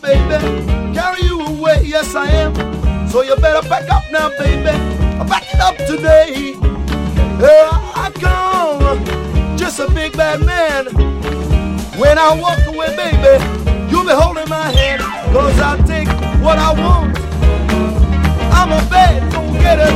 baby. Carry you away, yes I am. So you better back up now, baby. Back it up today. I come, just a big bad man. When I walk away, baby, you'll be holding my hand. Cause I take what I want. I'm a bad, go get it